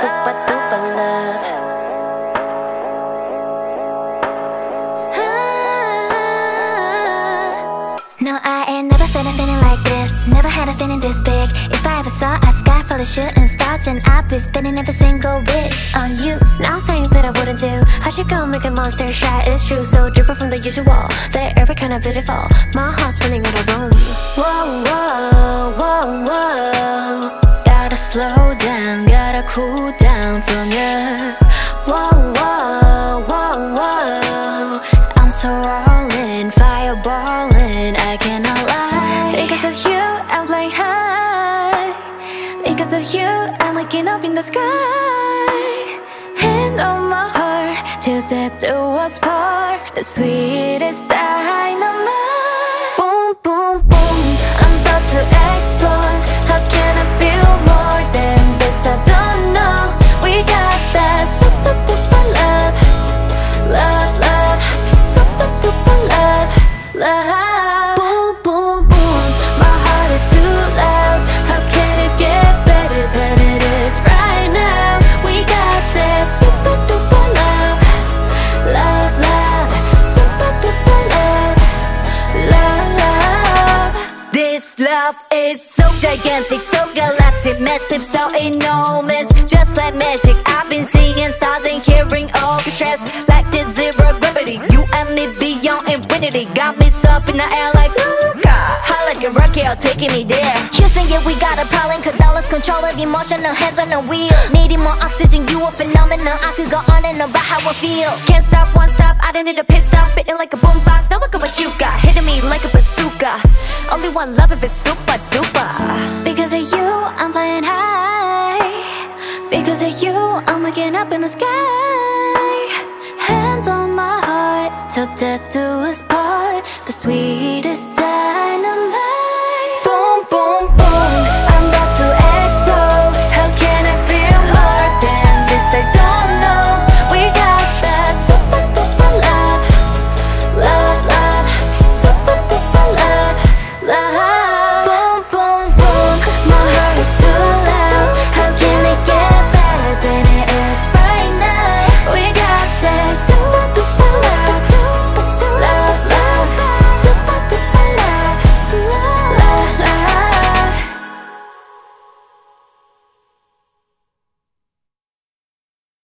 super duper love. No, I ain't never been a feeling like this. Never had a feeling this big. If I ever saw a sky full of shooting stars, then I'd be spending every single wish on you. Nothing that I wouldn't do. How'd you go make a monster shy? It's true, so different from the usual. They're every kind of beautiful. My heart's running out of room. Whoa, whoa, whoa, whoa. Gotta slow down, gotta cool down from you. Whoa, whoa, whoa, whoa. I'm so all in, fireballing, I cannot lie. Because of you, I'm flying high. Because of you, I'm waking up in the sky. Hand on my heart, till death do us part. The sweetest dynamite. Boom, boom, boom, I'm about to explode. How can I feel more than this? I don't know. We got that super duper love. Love, love, super duper love. Love. Boom, boom, boom, my heart is too loud. How can it get better than it is right now? We got that super duper love. Love, love, super duper love. Love, love. This love is so gigantic, so galactic, massive, so enormous, just like magic. I've been seeing stars and hearing orchestras like this zero gravity. You and me beyond infinity, got me up in the air like Luca. Hot like a rocket, taking me there. Houston, yeah, we got a problem, cause I lost control of emotional hands on the wheel. Needing more oxygen, you a phenomenon. I could go on and on about how I feel. Can't stop, won't stop, I don't need a pit stop. Fitting like a boombox, now look at what you got. Hitting me like a bazooka. Only one love if it's super duper. Because of you, I'm flying high. Because of you, I'm waking up in the sky. Hands on my heart, till death do us part. The sweetest